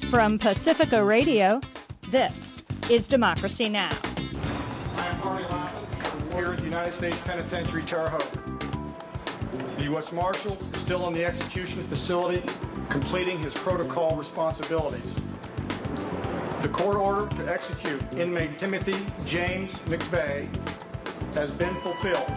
From Pacifica Radio, this is Democracy Now! I am Harley Lappin, here at the United States Penitentiary, Terre Haute. The U.S. Marshal is still in the execution facility, completing his protocol responsibilities. The court order to execute inmate Timothy James McVeigh has been fulfilled.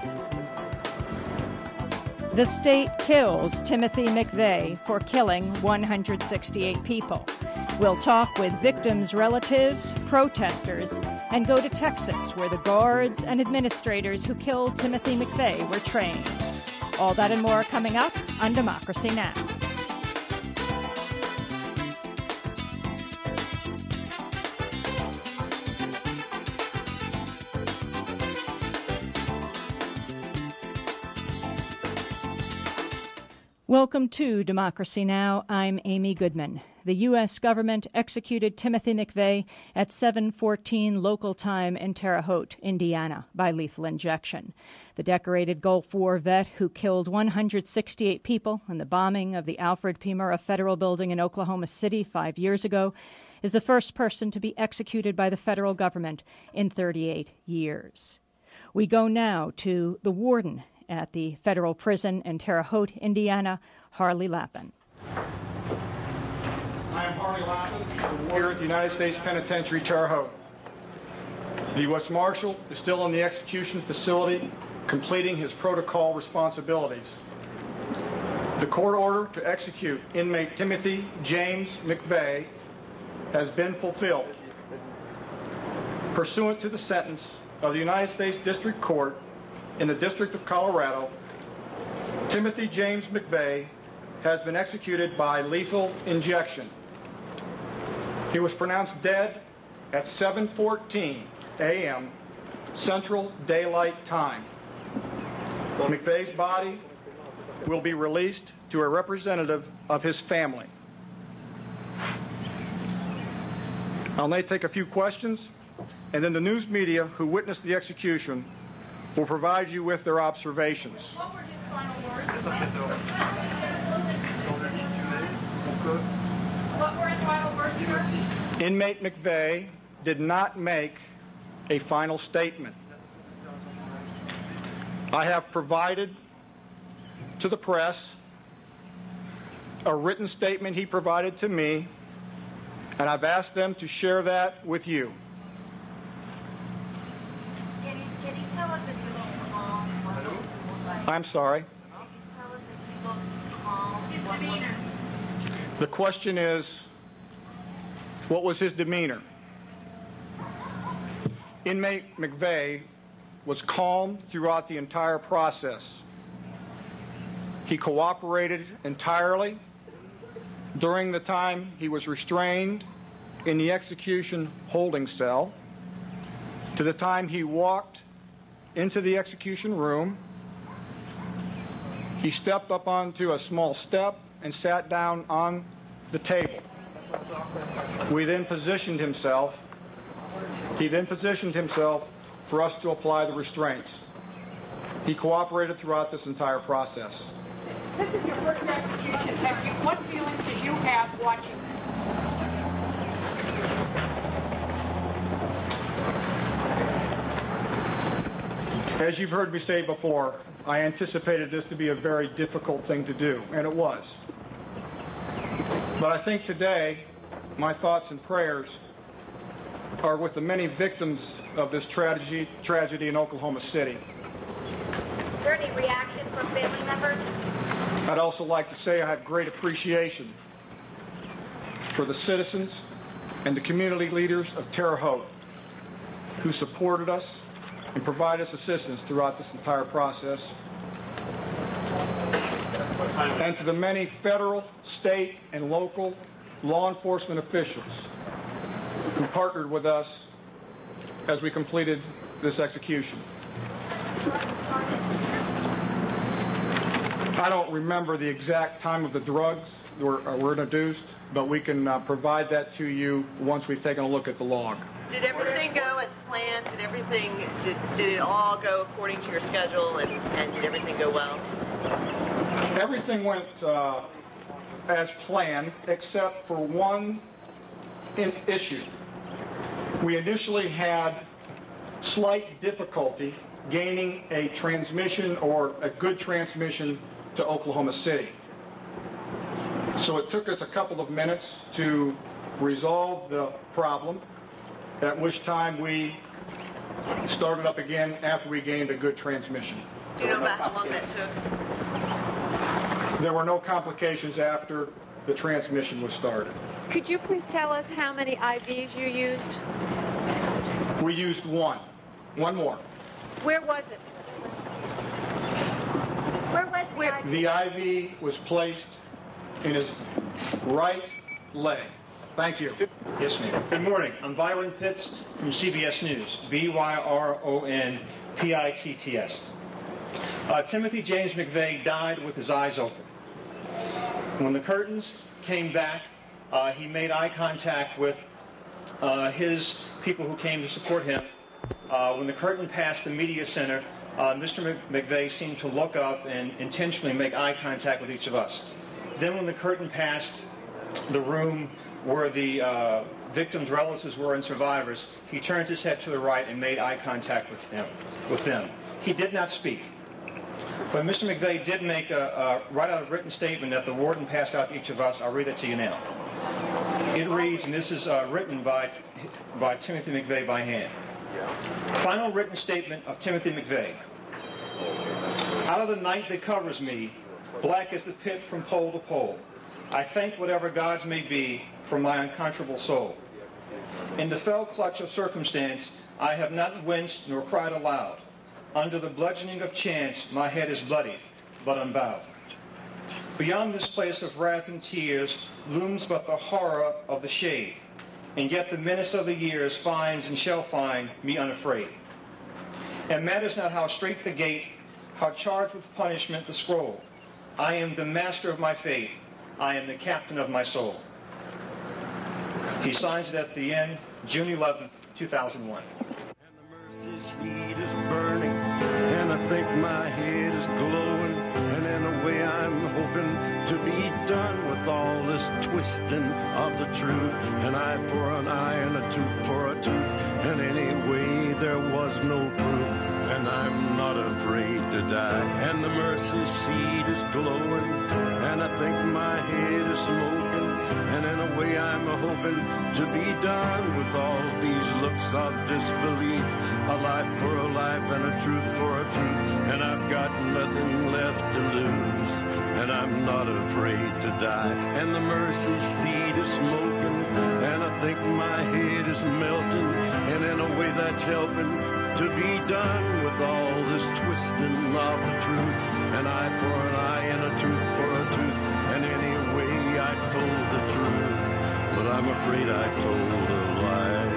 The state kills Timothy McVeigh for killing 168 people. We'll talk with victims' relatives, protesters, and go to Texas, where the guards and administrators who killed Timothy McVeigh were trained. All that and more coming up on Democracy Now! Welcome to Democracy Now! I'm Amy Goodman. The U.S. government executed Timothy McVeigh at 7:14 local time in Terre Haute, Indiana, by lethal injection. The decorated Gulf War vet who killed 168 people in the bombing of the Alfred P. Murrah Federal Building in Oklahoma City 5 years ago is the first person to be executed by the federal government in 38 years. We go now to the warden at the federal prison in Terre Haute, Indiana, Harley Lappin. I am Harley Lappin, here at the United States Penitentiary, Terre Haute. The U.S. Marshal is still in the execution facility, completing his protocol responsibilities. The court order to execute inmate Timothy James McVeigh has been fulfilled. Pursuant to the sentence of the United States District Court in the District of Colorado, Timothy James McVeigh has been executed by lethal injection. He was pronounced dead at 7:14 a.m. Central Daylight Time. McVeigh's body will be released to a representative of his family. I'll now take a few questions, and then the news media who witnessed the execution will provide you with their observations. What were his final words? What were his final words, sir? Inmate McVeigh did not make a final statement. I have provided to the press a written statement he provided to me, and I've asked them to share that with you. Can you tell us if you look calm? What does it look like? I'm sorry. Can you tell us if you look calm? His What was- demeanor. The question is, what was his demeanor? Inmate McVeigh was calm throughout the entire process. He cooperated entirely during the time he was restrained in the execution holding cell, to the time he walked into the execution room. He stepped up onto a small step and sat down on the table. He then positioned himself for us to apply the restraints. He cooperated throughout this entire process. This is your first execution. What feelings did you have watching this? As you've heard me say before, I anticipated this to be a very difficult thing to do, and it was. But I think today, my thoughts and prayers are with the many victims of this tragedy in Oklahoma City. Is there any reaction from family members? I'd also like to say I have great appreciation for the citizens and the community leaders of Terre Haute who supported us and provided us assistance throughout this entire process. And to the many federal, state, and local law enforcement officials who partnered with us as we completed this execution. I don't remember the exact time of the drugs were introduced, but we can provide that to you once we've taken a look at the log. Did everything go as planned? Did it all go according to your schedule, and did everything go well? Everything went as planned, except for one issued. We initially had slight difficulty gaining a transmission or a good transmission to Oklahoma City. So it took us a couple of minutes to resolve the problem, at which time we started up again after we gained a good transmission. Do you know about how long that took? There were no complications after the transmission was started. Could you please tell us how many IVs you used? We used one more. Where was it? Where was the IV? The IV was placed in his right leg. Thank you. Yes, ma'am. Good morning. I'm Byron Pitts from CBS News, BYRONPITTS. Timothy James McVeigh died with his eyes open. When the curtains came back, he made eye contact with his people who came to support him. When the curtain passed the media center, Mr. McVeigh seemed to look up and intentionally make eye contact with each of us. Then when the curtain passed the room where the victims' relatives were and survivors, he turned his head to the right and made eye contact with them. He did not speak. But Mr. McVeigh did write out a written statement that the warden passed out to each of us. I'll read it to you now. It reads, and this is written by Timothy McVeigh by hand. Final written statement of Timothy McVeigh. Out of the night that covers me, black as the pit from pole to pole, I thank whatever gods may be for my unconquerable soul. In the fell clutch of circumstance, I have not winced nor cried aloud. Under the bludgeoning of chance, my head is bloodied, but unbowed. Beyond this place of wrath and tears looms but the horror of the shade, and yet the menace of the years finds and shall find me unafraid. It matters not how strait the gate, how charged with punishment the scroll. I am the master of my fate. I am the captain of my soul. He signs it at the end, June 11th, 2001. And the mercy seat is burning, and I think my head is glowing, and in a way I'm hoping to be done with all this twisting of the truth. An eye for an eye and a tooth for a tooth, and anyway there was no proof, and I'm not afraid to die. And the mercy seat is glowing, and I think my head is smoking, and in a way I'm hoping to be done with all these looks of disbelief. A life for a life and a truth for a truth, and I've got nothing left to lose, and I'm not afraid to die. And the mercy seat is smoking, and I think my head is melting, and in a way that's helping to be done with all this twisting of the truth. An eye for an eye and a tooth for a tooth, and anyway I told the truth, but I'm afraid I told a lie.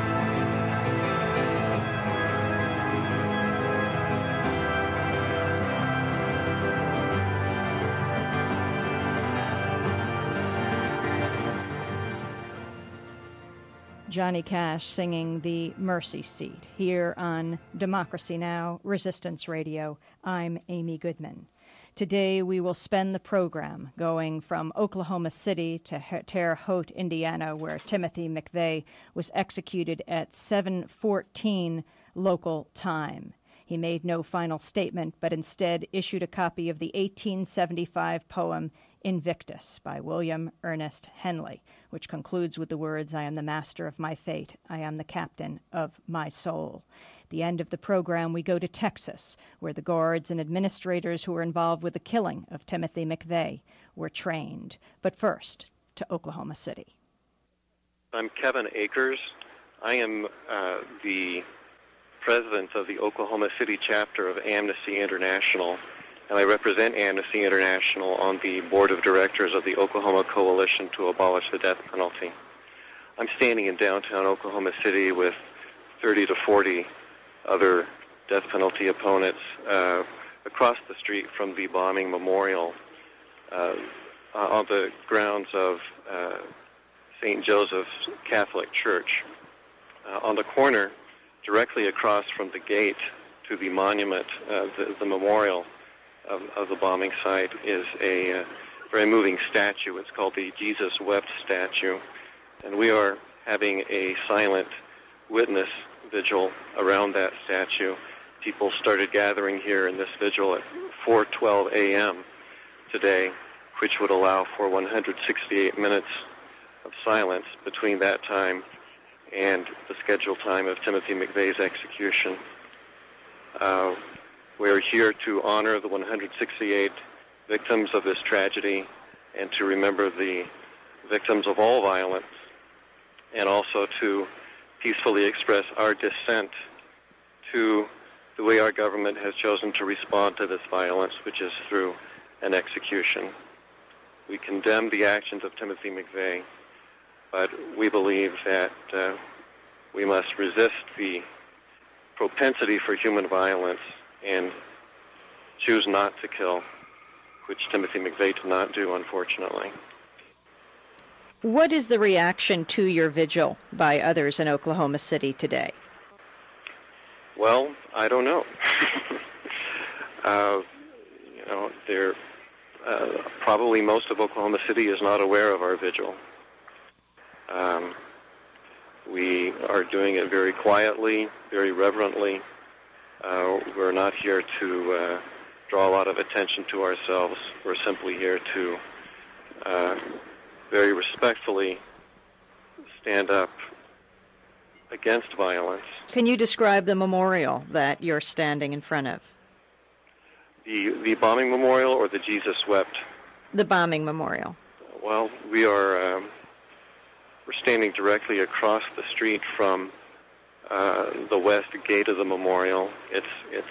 Johnny Cash singing The Mercy Seat here on Democracy Now! Resistance Radio. I'm Amy Goodman. Today we will spend the program going from Oklahoma City to Terre Haute, Indiana, where Timothy McVeigh was executed at 7:14 local time. He made no final statement, but instead issued a copy of the 1875 poem Invictus by William Ernest Henley, which concludes with the words, I am the master of my fate. I am the captain of my soul. At the end of the program, we go to Texas, where the guards and administrators who were involved with the killing of Timothy McVeigh were trained. But first, to Oklahoma City. I'm Kevin Akers. I am the president of the Oklahoma City chapter of Amnesty International, and I represent Amnesty International on the board of directors of the Oklahoma Coalition to Abolish the Death Penalty. I'm standing in downtown Oklahoma City with 30 to 40 other death penalty opponents across the street from the bombing memorial on the grounds of St. Joseph's Catholic Church. On the corner, directly across from the gate to the monument, the memorial of the bombing site, is a very moving statue. It's called the Jesus Wept statue. And we are having a silent witness vigil around that statue. People started gathering here in this vigil at 4:12 a.m. today, which would allow for 168 minutes of silence between that time and the scheduled time of Timothy McVeigh's execution. We're here to honor the 168 victims of this tragedy and to remember the victims of all violence, and also to peacefully express our dissent to the way our government has chosen to respond to this violence, which is through an execution. We condemn the actions of Timothy McVeigh, but we believe that we must resist the propensity for human violence and choose not to kill, which Timothy McVeigh did not do, unfortunately. What is the reaction to your vigil by others in Oklahoma City today? Well, I don't know. Probably most of Oklahoma City is not aware of our vigil. We are doing it very quietly, very reverently. We're not here to draw a lot of attention to ourselves. We're simply here to very respectfully stand up against violence. Can you describe the memorial that you're standing in front of? The bombing memorial or the Jesus Wept? The bombing memorial. Well, we're standing directly across the street from the west gate of the memorial. It's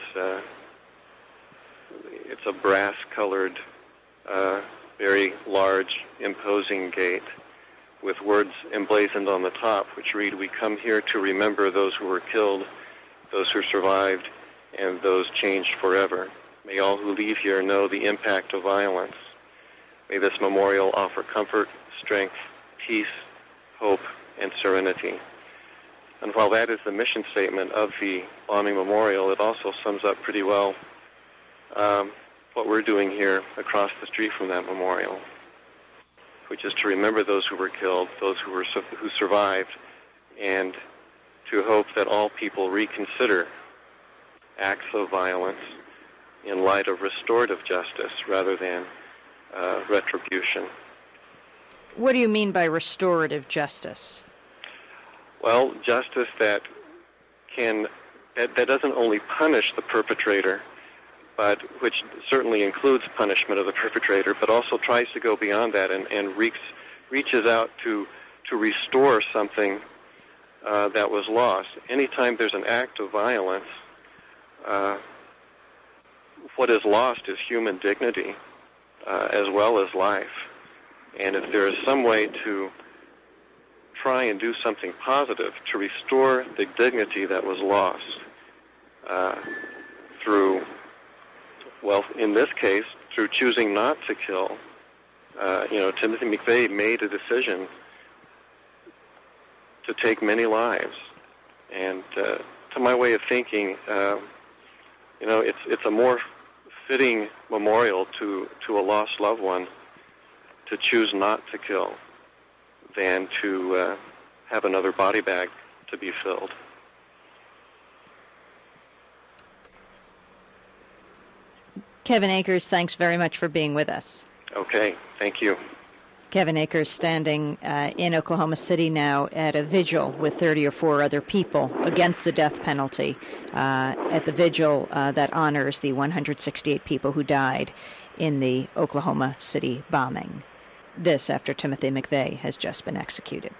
a brass-colored, very large, imposing gate with words emblazoned on the top, which read, "We come here to remember those who were killed, those who survived, and those changed forever. May all who leave here know the impact of violence. May this memorial offer comfort, strength, peace, hope, and serenity." And while that is the mission statement of the bombing memorial, it also sums up pretty well what we're doing here across the street from that memorial, which is to remember those who were killed, those who survived, and to hope that all people reconsider acts of violence in light of restorative justice rather than retribution. What do you mean by restorative justice? Well, justice that doesn't only punish the perpetrator, but which certainly includes punishment of the perpetrator, but also tries to go beyond that and reaches out to restore something that was lost. Anytime there's an act of violence, what is lost is human dignity as well as life. And if there is some way to try and do something positive to restore the dignity that was lost through, well, in this case, through choosing not to kill. Timothy McVeigh made a decision to take many lives. And to my way of thinking, it's a more fitting memorial to a lost loved one to choose not to kill than to have another body bag to be filled. Kevin Akers, thanks very much for being with us. Okay, thank you. Kevin Akers standing in Oklahoma City now at a vigil with 30 or 4 other people against the death penalty at the vigil that honors the 168 people who died in the Oklahoma City bombing. This after Timothy McVeigh has just been executed.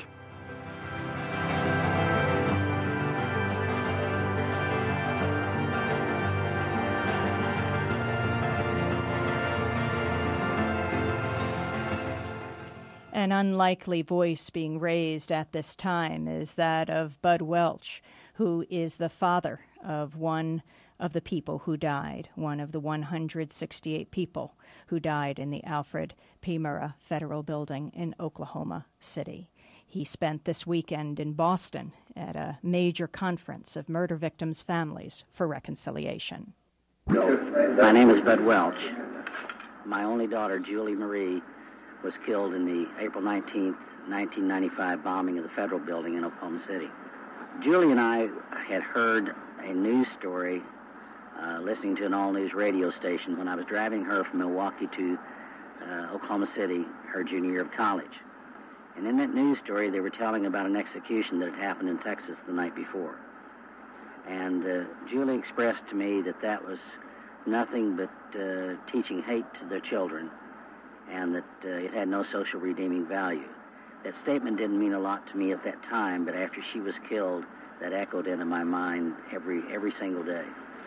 An unlikely voice being raised at this time is that of Bud Welch, who is the father of one of the people who died, one of the 168 people who died in the Alfred P. Murrah Federal Building in Oklahoma City. He spent this weekend in Boston at a major conference of murder victims' families for reconciliation. My name is Bud Welch. My only daughter, Julie Marie, was killed in the April 19th, 1995 bombing of the Federal Building in Oklahoma City. Julie and I had heard a news story listening to an all-news radio station when I was driving her from Milwaukee to Oklahoma City, her junior year of college. And in that news story, they were telling about an execution that had happened in Texas the night before. And Julie expressed to me that that was nothing but teaching hate to their children, and that it had no social redeeming value. That statement didn't mean a lot to me at that time, but after she was killed, that echoed into my mind every single day.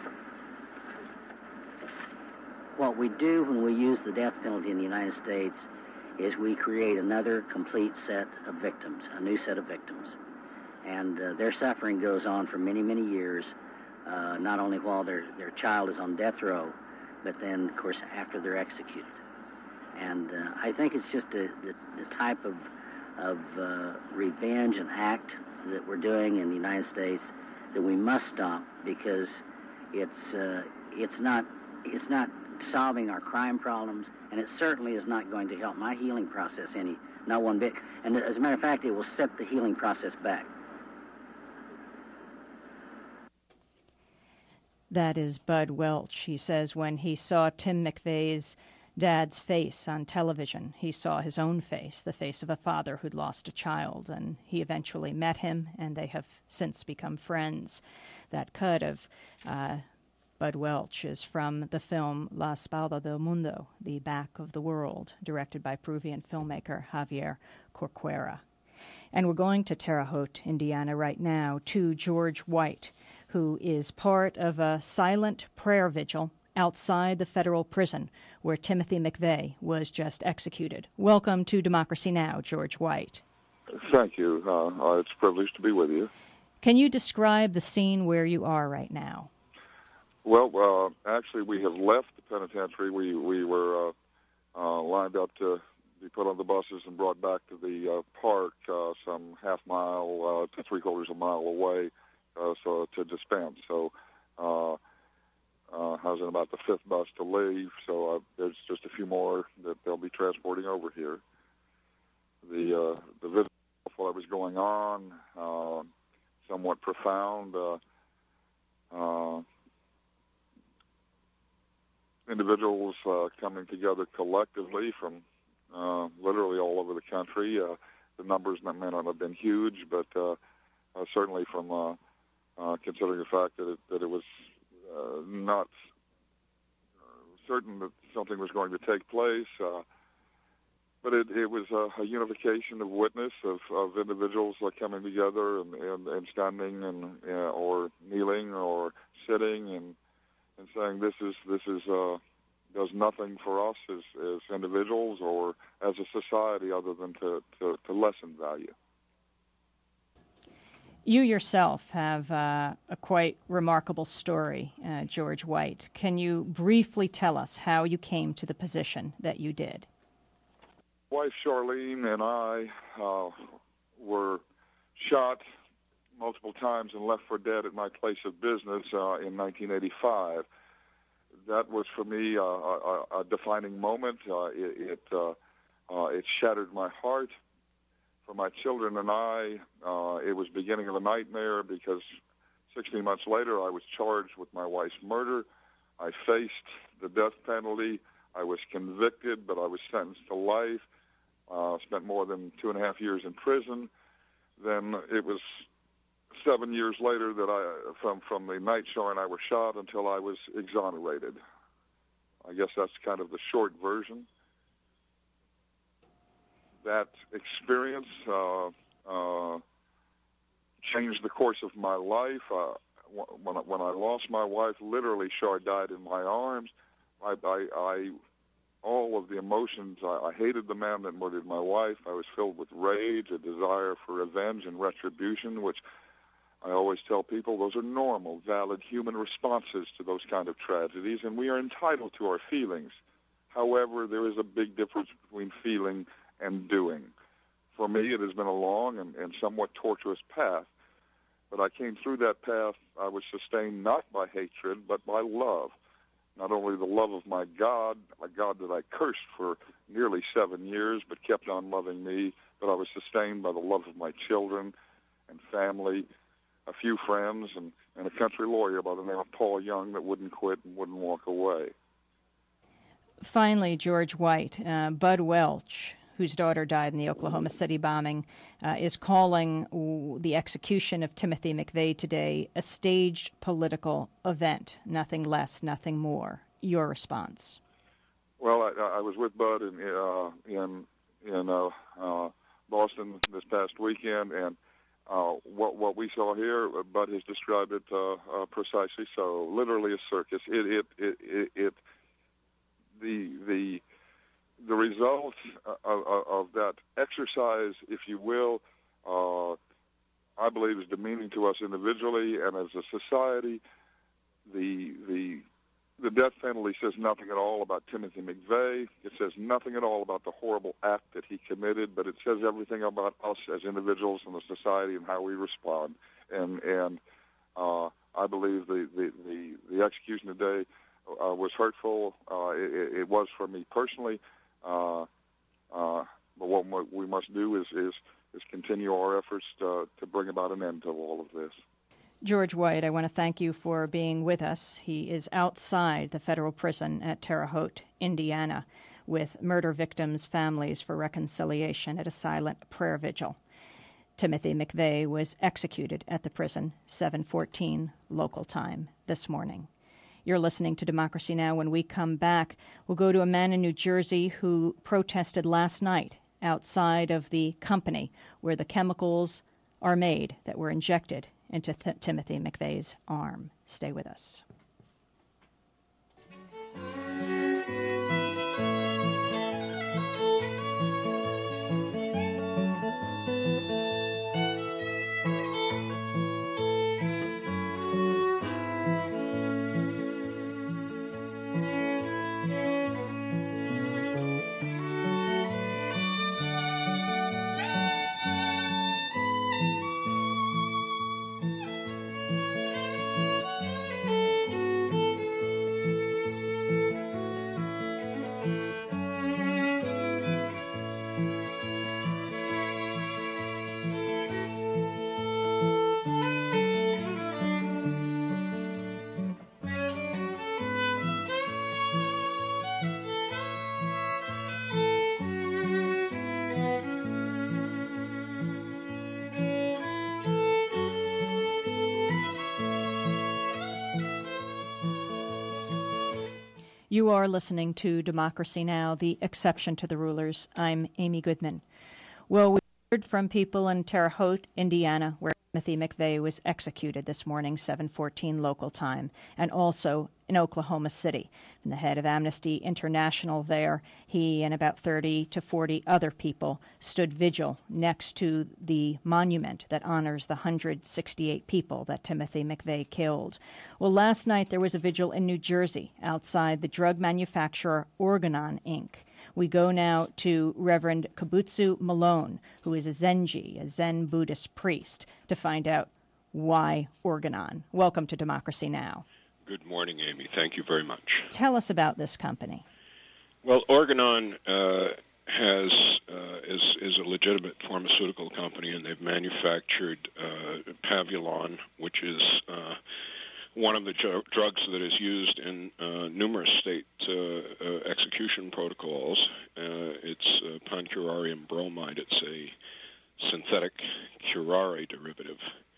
What we do when we use the death penalty in the United States is we create another complete set of victims, a new set of victims. And their suffering goes on for many, many years, not only while their child is on death row, but then, of course, after they're executed. And I think it's just the type of revenge and act that we're doing in the United States that we must stop, because it's not solving our crime problems, and it certainly is not going to help my healing process not one bit. And as a matter of fact, it will set the healing process back. That is Bud Welch. He says when he saw Tim McVeigh's dad's face on television, he saw his own face, the face of a father who'd lost a child, and he eventually met him, and they have since become friends. That cut of Bud Welch is from the film La Espalda del Mundo, The Back of the World, directed by Peruvian filmmaker Javier Corcuera. And we're going to Terre Haute, Indiana right now, to George White, who is part of a silent prayer vigil outside the federal prison where Timothy McVeigh was just executed. Welcome to Democracy Now!, George White. Thank you. It's a privilege to be with you. Can you describe the scene where you are right now? Well, actually, we have left the penitentiary. We were lined up to be put on the buses and brought back to the park, some half mile to three-quarters of a mile away, so to dispense. So I was in about the fifth bus to leave, so there's just a few more that they'll be transporting over here. The visit while it was going on, somewhat profound. Individuals coming together collectively from literally all over the country. The numbers may not have been huge, but certainly from considering the fact that it was not certain that something was going to take place, but it was a unification of witness of individuals coming together and standing and or kneeling or sitting and saying this is does nothing for us as individuals or as a society other than to lessen value. You yourself have a quite remarkable story, George White. Can you briefly tell us how you came to the position that you did? Wife Charlene and I were shot multiple times and left for dead at my place of business in 1985. That was for me a defining moment. It shattered my heart. For my children and I, it was beginning of a nightmare because 16 months later I was charged with my wife's murder. I faced the death penalty. I was convicted, but I was sentenced to life. Spent more than 2.5 years in prison. Then it was 7 years later that from the night Char and I were shot until I was exonerated. I guess that's kind of the short version. That experience changed the course of my life. When I lost my wife, literally Char died in my arms. All of the emotions, I hated the man that murdered my wife. I was filled with rage, a desire for revenge and retribution, which I always tell people those are normal, valid human responses to those kind of tragedies, and we are entitled to our feelings. However, there is a big difference between feeling and doing. For me, it has been a long and somewhat tortuous path, but I came through that path. I was sustained not by hatred, but by love. not only the love of my God, a God that I cursed for nearly 7 years but kept on loving me, but I was sustained by the love of my children and family, a few friends, and a country lawyer by the name of Paul Young that wouldn't quit and wouldn't walk away. Finally, George White, Bud Welch, whose daughter died in the Oklahoma City bombing, is calling the execution of Timothy McVeigh today a staged political event, nothing less, nothing more. Your response? Well, I was with Bud in Boston this past weekend, and what we saw here, Bud has described it precisely so. Literally a circus. The result of that exercise, if you will, I believe is demeaning to us individually and as a society. The death penalty says nothing at all about Timothy McVeigh. It says nothing at all about the horrible act that he committed, but it says everything about us as individuals in the society and how we respond. And I believe the execution today was hurtful. It was for me personally. But what we must do is continue our efforts to bring about an end to all of this. George White, I want to thank you for being with us. He is outside the federal prison at Terre Haute, Indiana, with murder victims' families for reconciliation at a silent prayer vigil. Timothy McVeigh was executed at the prison, 7:14 local time this morning. You're listening to Democracy Now! When we come back, we'll go to a man in New Jersey who protested last night outside of the company where the chemicals are made that were injected into Timothy McVeigh's arm. Stay with us. You are listening to Democracy Now!, the exception to the rulers. I'm Amy Goodman. Well, we heard from people in Terre Haute, Indiana, where Timothy McVeigh was executed this morning, 7:14 local time, and also in Oklahoma City. And the head of Amnesty International there, he and about 30 to 40 other people stood vigil next to the monument that honors the 168 people that Timothy McVeigh killed. Well, last night there was a vigil in New Jersey outside the drug manufacturer Organon, Inc. We go now to Reverend Kibutsu Malone, who is a Zenji, a Zen Buddhist priest, to find out why Organon. Welcome to Democracy Now! Good morning, Amy. Thank you very much. Tell us about this company. Well, Organon is a legitimate pharmaceutical company, and they've manufactured Pavulon, which is one of the drugs that is used in numerous state execution protocols. It's pancurarium bromide. It's a synthetic curare derivative.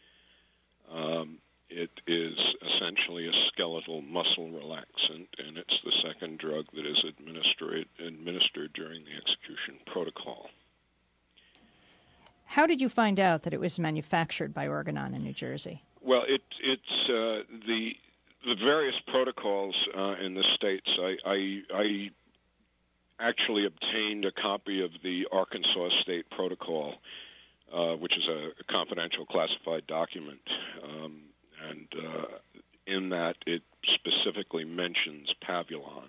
It is essentially a skeletal muscle relaxant, and it's the second drug that is administered during the execution protocol. How did you find out that it was manufactured by Organon in New Jersey? Well, it's the various protocols in the states. I actually obtained a copy of the Arkansas State Protocol, which is a confidential classified document. And in that, it specifically mentions Pavulon.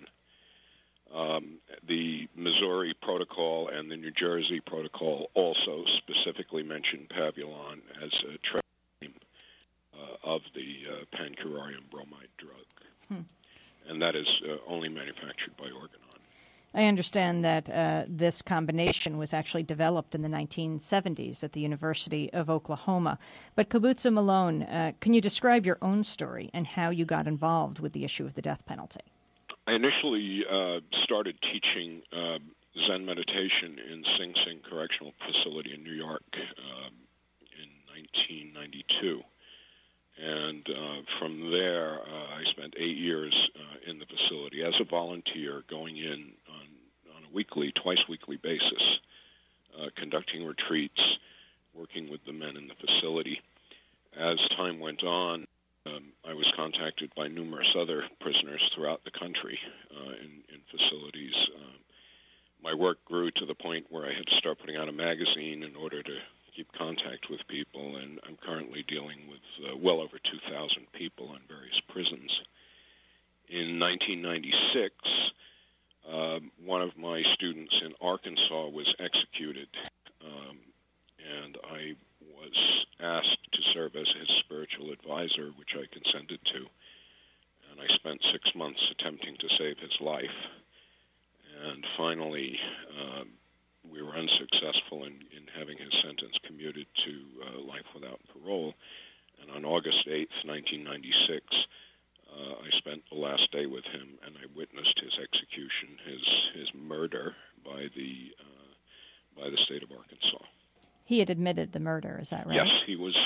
The Missouri Protocol and the New Jersey Protocol also specifically mention Pavulon as a trade name of the pancurarium bromide drug. and that is only manufactured by Organon. I understand that this combination was actually developed in the 1970s at the University of Oklahoma. But Kibbutzim Malone, can you describe your own story and how you got involved with the issue of the death penalty? I initially started teaching Zen meditation in Sing Sing Correctional Facility in New York in 1992. And from there, I spent 8 years in the facility as a volunteer, going in on a twice-weekly basis, conducting retreats, working with the men in the facility. As time went on, I was contacted by numerous other prisoners throughout the country in facilities. My work grew to the point where I had to start putting out a magazine in order to keep contact with people, and I'm currently dealing with well over 2,000 people in various prisons. In 1996, one of my students in Arkansas was executed, and I was asked to serve as his spiritual advisor, which I consented to, and I spent 6 months attempting to save his life. And finally, we were unsuccessful in having his sentence commuted to life without parole. And on August 8th, 1996, I spent the last day with him, and I witnessed his execution, his murder by the state of Arkansas. He had admitted the murder, is that right? Yes, he was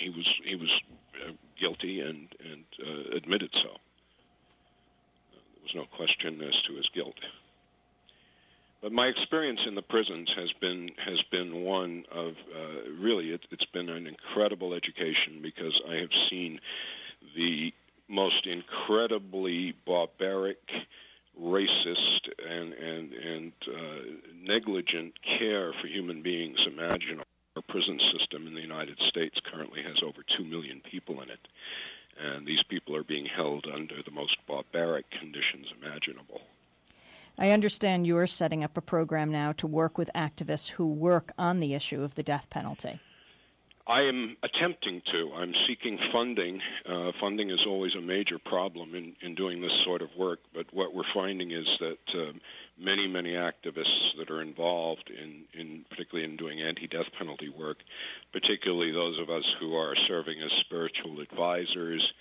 guilty and admitted so. There was no question as to his guilt. But my experience in the prisons has been one of really it's been an incredible education, because I have seen the most incredibly barbaric, racist, and negligent care for human beings imaginable. Our prison system in the United States currently has over 2 million people in it, and these people are being held under the most barbaric conditions imaginable. I understand you're setting up a program now to work with activists who work on the issue of the death penalty. I am attempting to. I'm seeking funding. Funding is always a major problem in doing this sort of work, but what we're finding is that many activists that are involved in particularly in doing anti-death penalty work, particularly those of us who are serving as spiritual advisors,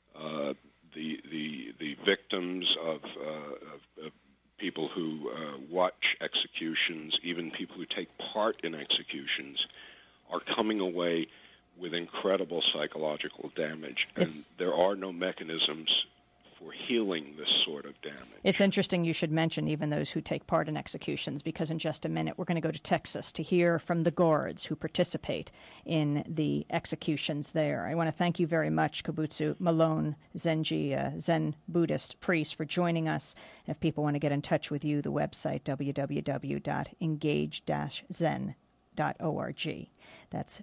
the victims of people who watch executions, even people who take part in executions, are coming away with incredible psychological damage. And there are no mechanisms for healing this sort of damage. It's interesting you should mention even those who take part in executions, because in just a minute we're going to go to Texas to hear from the guards who participate in the executions there. I want to thank you very much, Kibbutzim Malone Zenji, Zen Buddhist priest, for joining us. If people want to get in touch with you, the website, www.engage-zen.org. That's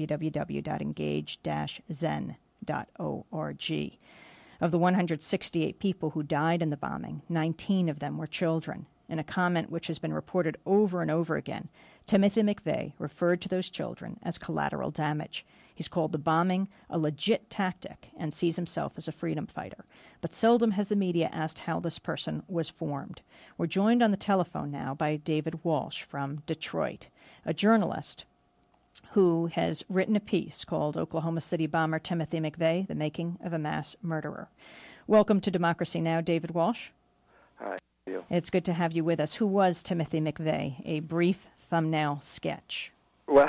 www.engage-zen.org. Of the 168 people who died in the bombing, 19 of them were children. In a comment which has been reported over and over again, Timothy McVeigh referred to those children as collateral damage. He's called the bombing a legit tactic and sees himself as a freedom fighter. But seldom has the media asked how this person was formed. We're joined on the telephone now by David Walsh from Detroit, a journalist who has written a piece called Oklahoma City Bomber Timothy McVeigh, The Making of a Mass Murderer. Welcome to Democracy Now!, David Walsh. Hi. It's good to have you with us. Who was Timothy McVeigh? A brief thumbnail sketch. Well,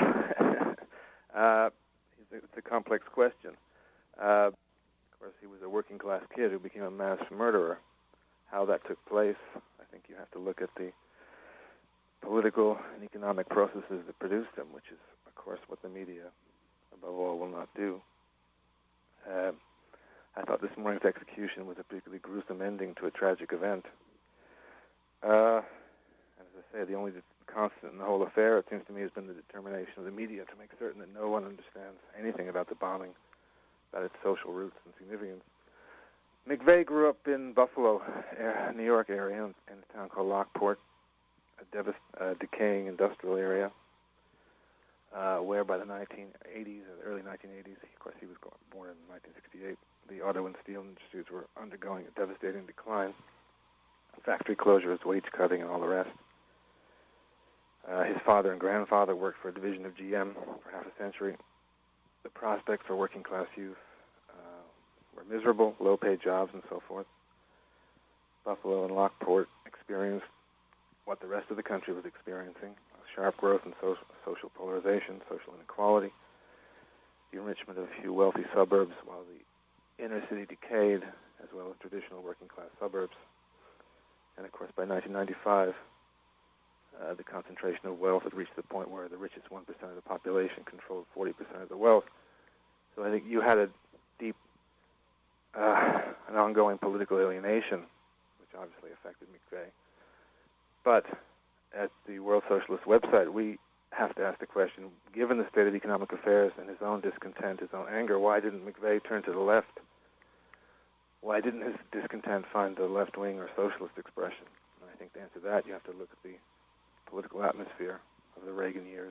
it's a complex question. Of course, he was a working-class kid who became a mass murderer. How that took place, I think you have to look at the political and economic processes that produced him, which is, of course, what the media, above all, will not do. I thought this morning's execution was a particularly gruesome ending to a tragic event. As I say, the only constant in the whole affair, it seems to me, has been the determination of the media to make certain that no one understands anything about the bombing, about its social roots and significance. McVeigh grew up in Buffalo, New York area, in a town called Lockport, a decaying industrial area. where by the 1980s, or the early 1980s, of course he was born in 1968, the auto and steel industries were undergoing a devastating decline. Factory closures, wage cutting, and all the rest. His father and grandfather worked for a division of GM for half a century. The prospects for working-class youth were miserable, low-paid jobs, and so forth. Buffalo and Lockport experienced what the rest of the country was experiencing, sharp growth in social polarization, social inequality, the enrichment of a few wealthy suburbs while the inner city decayed, as well as traditional working-class suburbs. And, of course, by 1995, the concentration of wealth had reached the point where the richest 1% of the population controlled 40% of the wealth. So I think you had a deep, an ongoing political alienation, which obviously affected McVeigh. But at the World Socialist website, we have to ask the question, given the state of economic affairs and his own discontent, his own anger, why didn't McVeigh turn to the left? Why didn't his discontent find the left-wing or socialist expression? And I think to answer that, you have to look at the political atmosphere of the Reagan years.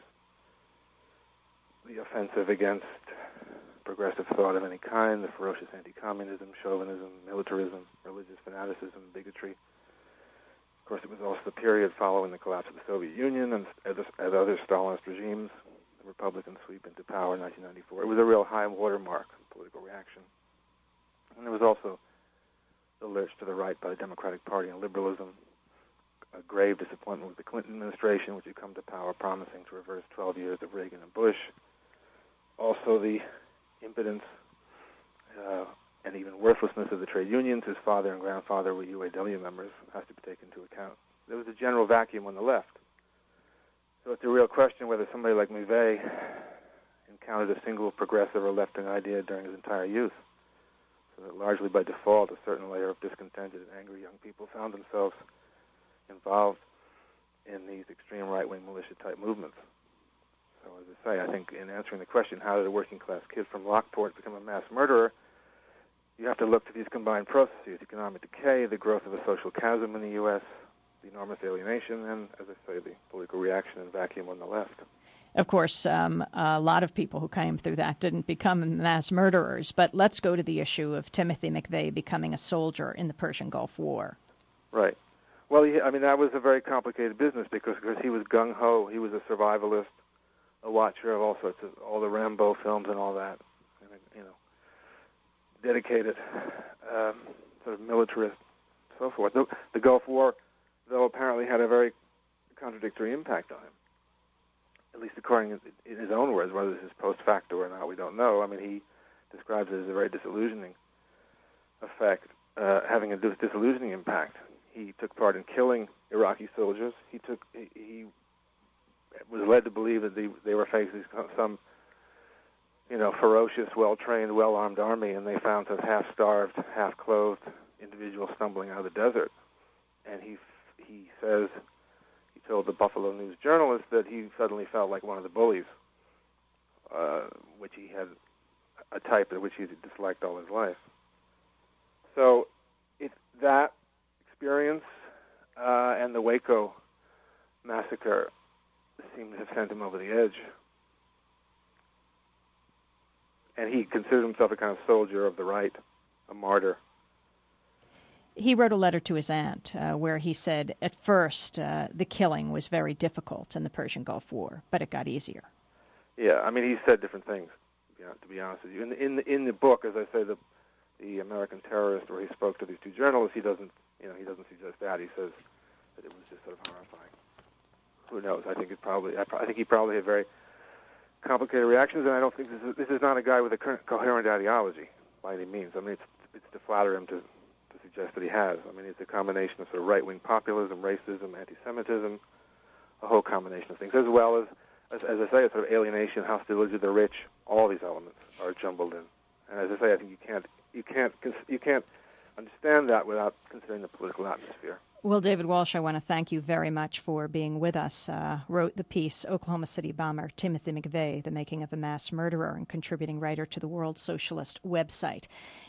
The offensive against progressive thought of any kind, the ferocious anti-communism, chauvinism, militarism, religious fanaticism, bigotry. Of course, it was also the period following the collapse of the Soviet Union and as other Stalinist regimes, the Republican sweep into power in 1994. It was a real high watermark of political reaction. And there was also the lurch to the right by the Democratic Party and liberalism, a grave disappointment with the Clinton administration, which had come to power promising to reverse 12 years of Reagan and Bush. Also the impotence and even worthlessness of the trade unions. His father and grandfather were UAW members, has to be taken into account. There was a general vacuum on the left. So it's a real question whether somebody like McVeigh encountered a single progressive or left-wing idea during his entire youth. So that largely by default, a certain layer of discontented and angry young people found themselves involved in these extreme right-wing militia-type movements. So as I say, I think in answering the question, how did a working-class kid from Lockport become a mass murderer, you have to look to these combined processes: economic decay, the growth of a social chasm in the U.S., the enormous alienation, and, as I say, the political reaction and vacuum on the left. Of course, a lot of people who came through that didn't become mass murderers, but let's go to the issue of Timothy McVeigh becoming a soldier in the Persian Gulf War. Right. Well, that was a very complicated business because he was gung-ho. He was a survivalist, a watcher of all sorts of, all the Rambo films and all that, and, dedicated sort of militarist, so forth. The Gulf War, though, apparently had a very contradictory impact on him, at least according in his own words. Whether this is post facto or not, we don't know. I mean, he describes it as a very disillusioning effect, having a disillusioning impact. He took part in killing Iraqi soldiers. He was led to believe that they were facing some, ferocious, well-trained, well-armed army, and they found some half-starved, half-clothed individuals stumbling out of the desert. And he says, he told the Buffalo News journalist that he suddenly felt like one of the bullies, which he had a type in which he disliked all his life. So it's that experience and the Waco massacre seemed to have sent him over the edge. And he considered himself a kind of soldier of the right, a martyr. He wrote a letter to his aunt where he said, at first, the killing was very difficult in the Persian Gulf War, but it got easier. Yeah, he said different things, to be honest with you. In the book, as I say, the American Terrorist, where he spoke to these two journalists, he doesn't suggest that. He says that it was just sort of horrifying. Who knows? I think he probably had very complicated reactions, and I don't think this is not a guy with a coherent ideology by any means. It's to flatter him to suggest that he has. It's a combination of sort of right-wing populism, racism, anti-Semitism, a whole combination of things, as well as I say, a sort of alienation, hostility to the rich. All these elements are jumbled in, and as I say, I think you can't understand that without considering the political atmosphere. Well, David Walsh, I want to thank you very much for being with us. Wrote the piece, Oklahoma City Bomber Timothy McVeigh, The Making of a Mass Murderer, and contributing writer to the World Socialist website.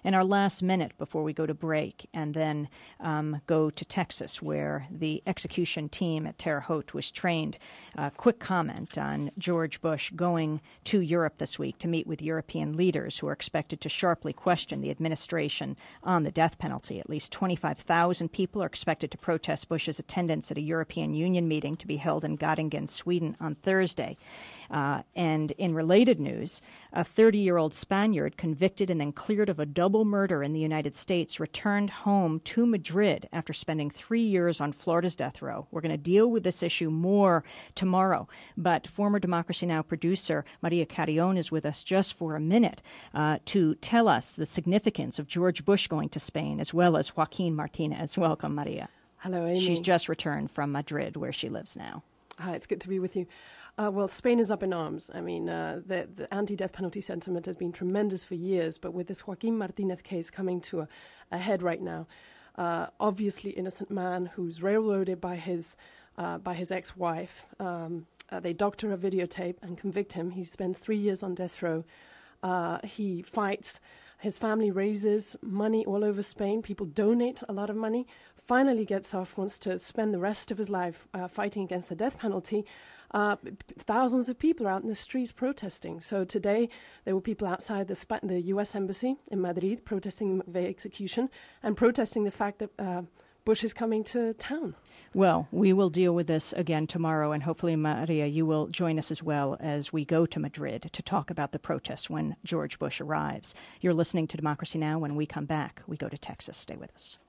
in our last minute before we go to break, and then go to Texas, where the execution team at Terre Haute was trained. Quick comment on George Bush going to Europe this week to meet with European leaders who are expected to sharply question the administration on the death penalty. At least 25,000 people are expected to protest Bush's attendance at a European Union meeting to be held in Göttingen, Sweden on Thursday. And in related news, a 30-year-old Spaniard convicted and then cleared of a double murder in the United States returned home to Madrid after spending 3 years on Florida's death row. We're going to deal with this issue more tomorrow, but former Democracy Now! Producer Maria Carrion is with us just for a minute to tell us the significance of George Bush going to Spain, as well as Joaquin Martinez. Welcome, Maria. Hello, Amy. She's just returned from Madrid, where she lives now. Hi, it's good to be with you. Well, Spain is up in arms. I mean, the anti-death penalty sentiment has been tremendous for years, but with this Joaquin Martinez case coming to a head right now, obviously innocent man who's railroaded by his ex-wife. They doctor a videotape and convict him. He spends 3 years on death row. He fights. His family raises money all over Spain. People donate a lot of money. Finally gets off, wants to spend the rest of his life fighting against the death penalty. Thousands of people are out in the streets protesting. So today there were people outside the U.S. Embassy in Madrid protesting the McVeigh execution and protesting the fact that Bush is coming to town. Well, we will deal with this again tomorrow, and hopefully, Maria, you will join us as well as we go to Madrid to talk about the protests when George Bush arrives. You're listening to Democracy Now! When we come back, we go to Texas. Stay with us.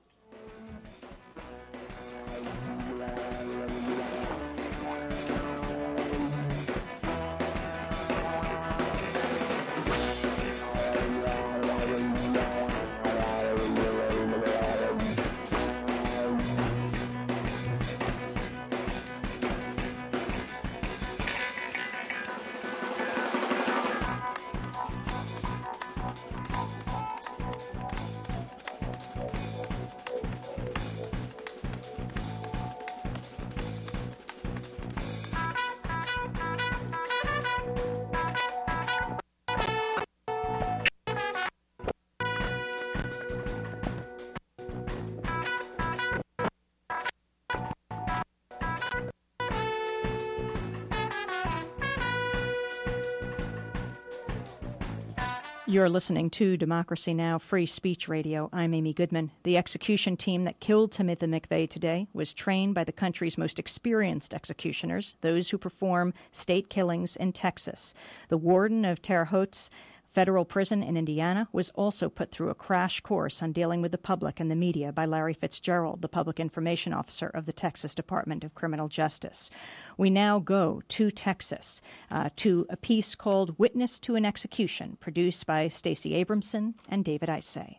You're listening to Democracy Now! Free Speech Radio. I'm Amy Goodman. The execution team that killed Timothy McVeigh today was trained by the country's most experienced executioners, those who perform state killings in Texas. The warden of Terre Haute's federal prison in Indiana was also put through a crash course on dealing with the public and the media by Larry Fitzgerald, the public information officer of the Texas Department of Criminal Justice. We now go to Texas to a piece called Witness to an Execution, produced by Stacey Abramson and David Isay.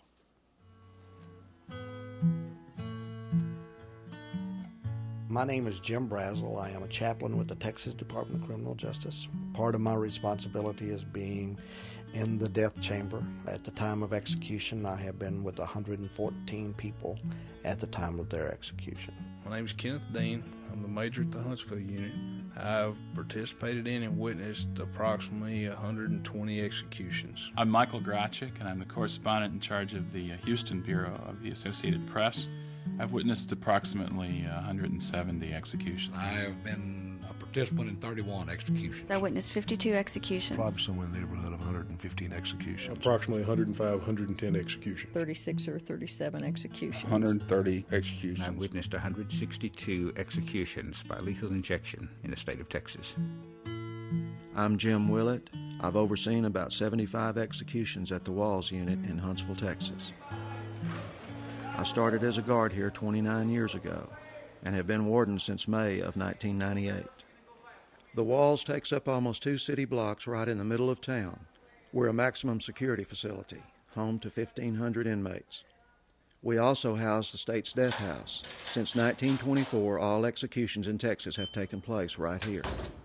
My name is Jim Brazel. I am a chaplain with the Texas Department of Criminal Justice. Part of my responsibility is being in the death chamber. At the time of execution, I have been with 114 people at the time of their execution. My name is Kenneth Dean. I'm the major at the Huntsville unit. I've participated in and witnessed approximately 120 executions. I'm Michael Grachik, and I'm the correspondent in charge of the Houston Bureau of the Associated Press. I've witnessed approximately 170 executions. I have been a participant in 31 executions. I witnessed 52 executions. Probably somewhere in the neighborhood of 115 executions. Approximately 105, 110 executions. 36 or 37 executions. 130 executions. I've witnessed 162 executions by lethal injection in the state of Texas. I'm Jim Willett. I've overseen about 75 executions at the Walls Unit in Huntsville, Texas. I started as a guard here 29 years ago and have been warden since May of 1998. The Walls takes up almost 2 city blocks right in the middle of town. We're a maximum security facility, home to 1,500 inmates. We also house the state's death house. Since 1924, all executions in Texas have taken place right here.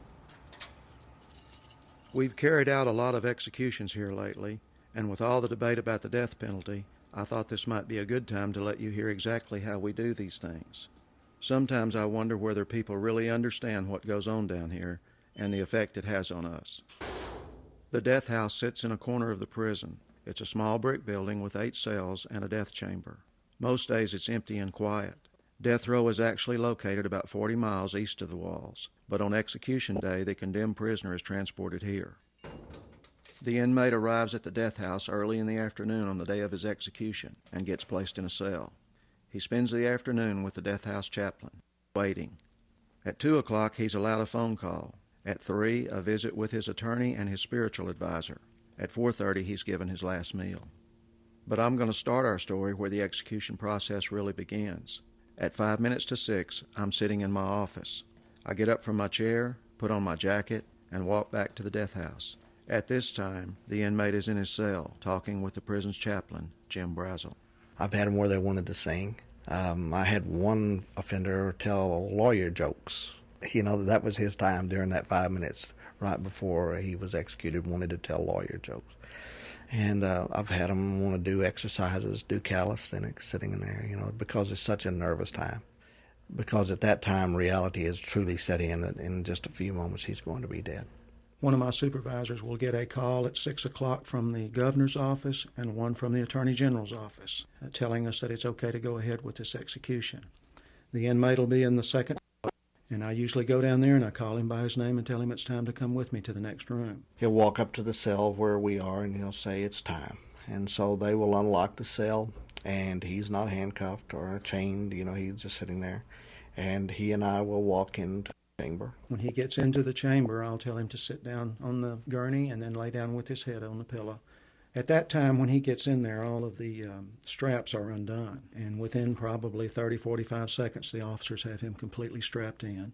We've carried out a lot of executions here lately, and with all the debate about the death penalty, I thought this might be a good time to let you hear exactly how we do these things. Sometimes I wonder whether people really understand what goes on down here and the effect it has on us. The death house sits in a corner of the prison. It's a small brick building with 8 cells and a death chamber. Most days it's empty and quiet. Death row is actually located about 40 miles east of the walls, but on execution day the condemned prisoner is transported here. The inmate arrives at the death house early in the afternoon on the day of his execution and gets placed in a cell. He spends the afternoon with the death house chaplain, waiting. At 2 o'clock he's allowed a phone call. At 3, a visit with his attorney and his spiritual advisor. At 4:30 he's given his last meal. But I'm going to start our story where the execution process really begins. At 5 minutes to 6, I'm sitting in my office. I get up from my chair, put on my jacket, and walk back to the death house. At this time, the inmate is in his cell, talking with the prison's chaplain, Jim Brazel. I've had them where they wanted to sing. I had one offender tell lawyer jokes. You know, that was his time during that 5 minutes right before he was executed, wanted to tell lawyer jokes. And I've had them want to do exercises, do calisthenics, sitting in there, you know, because it's such a nervous time. Because at that time, reality is truly set in, that in just a few moments he's going to be dead. One of my supervisors will get a call at 6 o'clock from the governor's office and one from the attorney general's office telling us that it's okay to go ahead with this execution. The inmate will be in the second, and I usually go down there and I call him by his name and tell him it's time to come with me to the next room. He'll walk up to the cell where we are and he'll say it's time. And so they will unlock the cell, and he's not handcuffed or chained, you know, he's just sitting there. And he and I will walk into the chamber. When he gets into the chamber, I'll tell him to sit down on the gurney and then lay down with his head on the pillow. At that time, when he gets in there, all of the straps are undone. And within probably 30, 45 seconds, the officers have him completely strapped in.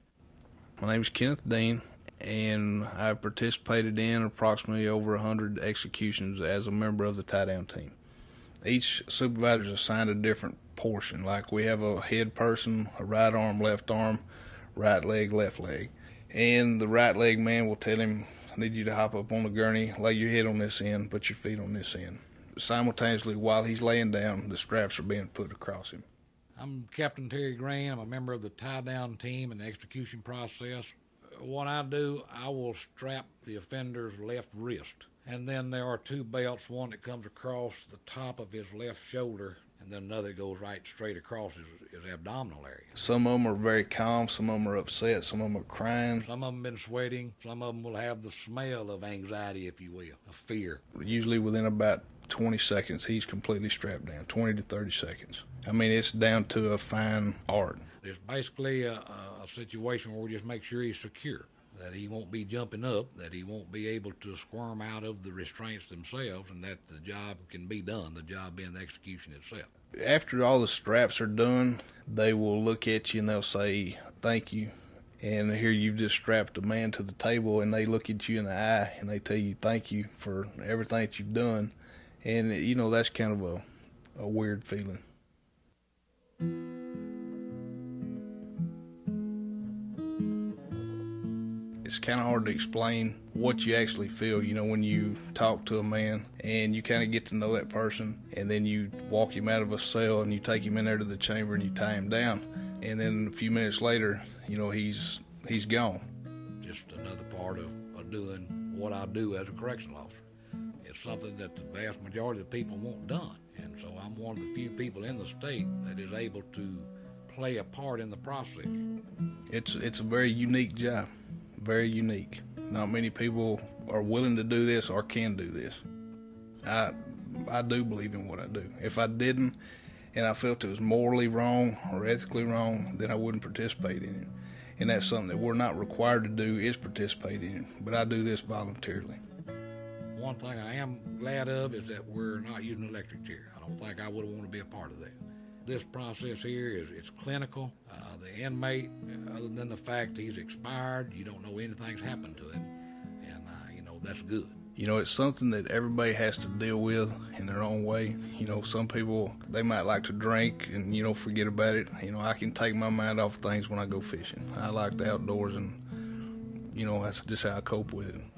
My name is Kenneth Dean, and I participated in approximately over 100 executions as a member of the tie-down team. Each supervisor is assigned a different portion. Like we have a head person, a right arm, left arm, right leg, left leg. And the right leg man will tell him, I need you to hop up on the gurney, lay your head on this end, put your feet on this end. Simultaneously, while he's laying down, the straps are being put across him. I'm Captain Terry Green. I'm a member of the tie-down team in the execution process. What I do, I will strap the offender's left wrist. And then there are 2 belts, one that comes across the top of his left shoulder, and then another goes right straight across his abdominal area. Some of them are very calm, some of them are upset, some of them are crying. Some of them been sweating, some of them will have the smell of anxiety, if you will, of fear. Usually within about 20 seconds, he's completely strapped down, 20 to 30 seconds. I mean, it's down to a fine art. It's basically a situation where we just make sure he's secure, that he won't be jumping up, that he won't be able to squirm out of the restraints themselves, and that the job can be done, the job being the execution itself. After all the straps are done, they will look at you and they'll say, thank you. And here you've just strapped a man to the table, and they look at you in the eye and they tell you thank you for everything that you've done. And, you know, that's kind of a weird feeling. It's kind of hard to explain what you actually feel, you know, when you talk to a man and you kind of get to know that person, and then you walk him out of a cell and you take him in there to the chamber and you tie him down, and then a few minutes later, you know, he's gone. Just another part of doing what I do as a correctional officer. It's something that the vast majority of the people want done, and so I'm one of the few people in the state that is able to play a part in the process. It's a very unique job. Very unique. Not many people are willing to do this or can do this. I do believe in what I do. If I didn't, and I felt it was morally wrong or ethically wrong, then I wouldn't participate in it. And that's something that we're not required to do, is participate in it. But I do this voluntarily. One thing I am glad of is that we're not using an electric chair. I don't think I would want to be a part of that. This process here it's clinical. The inmate, other than the fact he's expired, you don't know anything's happened to him, and you know, that's good. You know, it's something that everybody has to deal with in their own way. You know, some people, they might like to drink and, you know, forget about it. You know, I can take my mind off things when I go fishing. I like the outdoors, and, you know, that's just how I cope with it.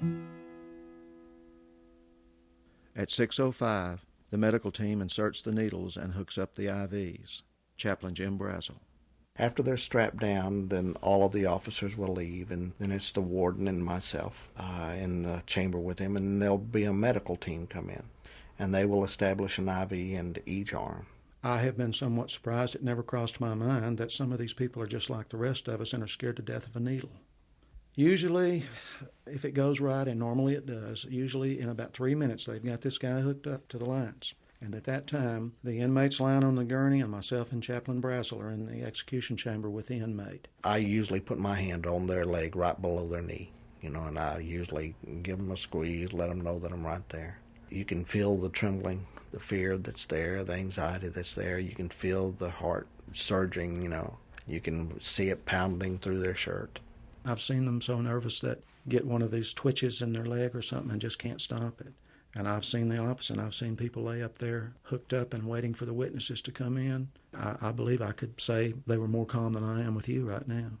At 6:05, the medical team inserts the needles and hooks up the IVs. Chaplain Jim Brazel. After they're strapped down, then all of the officers will leave, and then it's the warden and myself in the chamber with him, and there'll be a medical team come in. and they will establish an IV into each arm. I have been somewhat surprised. It never crossed my mind that some of these people are just like the rest of us and are scared to death of a needle. Usually, if it goes right, and normally it does, usually in about 3 minutes they've got this guy hooked up to the lines. And at that time, the inmate's lying on the gurney, and myself and Chaplain Brazel are in the execution chamber with the inmate. I usually put my hand on their leg right below their knee, and I usually give them a squeeze, let them know that I'm right there. You can feel the trembling, the fear that's there, the anxiety that's there. You can feel the heart surging, You can see it pounding through their shirt. I've seen them so nervous that get one of these twitches in their leg or something and just can't stop it. And I've seen the opposite. I've seen people lay up there hooked up and waiting for the witnesses to come in. I believe I could say they were more calm than I am with you right now.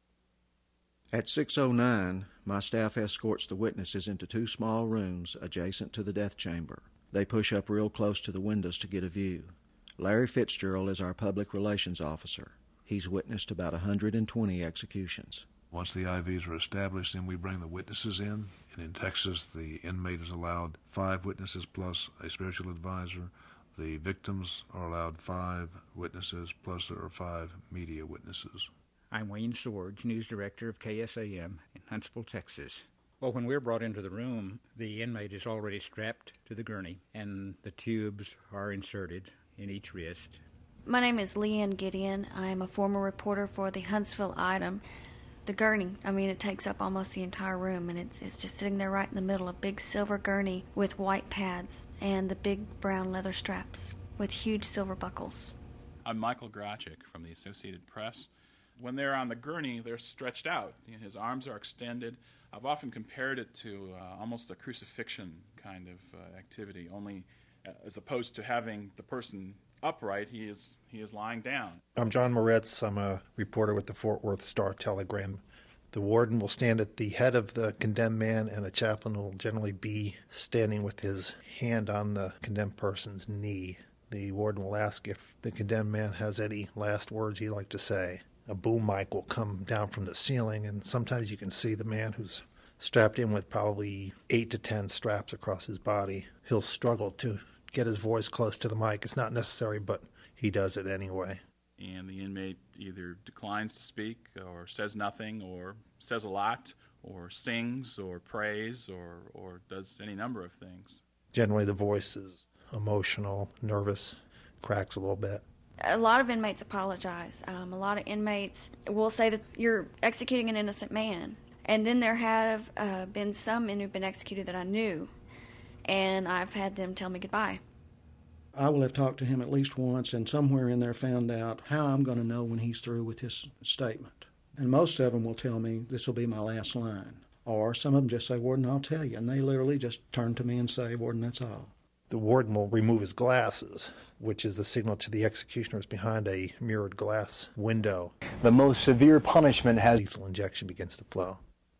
At 6:09, my staff escorts the witnesses into 2 small rooms adjacent to the death chamber. They push up real close to the windows to get a view. Larry Fitzgerald is our public relations officer. He's witnessed about 120 executions. Once the IVs are established, then we bring the witnesses in. And in Texas, the inmate is allowed 5 witnesses plus a spiritual advisor. The victims are allowed 5 witnesses plus there are 5 media witnesses. I'm Wayne Swords, news director of KSAM in Huntsville, Texas. Well, when we're brought into the room, the inmate is already strapped to the gurney, and the tubes are inserted in each wrist. My name is Leanne Gideon. I'm a former reporter for the Huntsville Item. The gurney, it takes up almost the entire room, and it's just sitting there right in the middle, a big silver gurney with white pads and the big brown leather straps with huge silver buckles. I'm Michael Grachik from the Associated Press. When they're on the gurney, they're stretched out. His arms are extended. I've often compared it to almost a crucifixion kind of activity, only as opposed to having the person upright, he is lying down. I'm John Moritz. I'm a reporter with the Fort Worth Star-Telegram. The warden will stand at the head of the condemned man, and a chaplain will generally be standing with his hand on the condemned person's knee. The warden will ask if the condemned man has any last words he'd like to say. A boom mic will come down from the ceiling, and sometimes you can see the man who's strapped in with probably 8 to 10 straps across his body. He'll struggle to get his voice close to the mic. It's not necessary, but he does it anyway. And the inmate either declines to speak or says nothing or says a lot or sings or prays or does any number of things. Generally the voice is emotional, nervous, cracks a little bit. A lot of inmates apologize. A lot of inmates will say that you're executing an innocent man. And then there have been some men who've been executed that I knew, and I've had them tell me goodbye. I will have talked to him at least once and somewhere in there found out how I'm going to know when he's through with his statement. And most of them will tell me this will be my last line. Or some of them just say, "Warden, I'll tell you." And they literally just turn to me and say, "Warden, that's all." The warden will remove his glasses, which is the signal to the executioners behind a mirrored glass window. The most severe punishment has lethal injection begins to flow.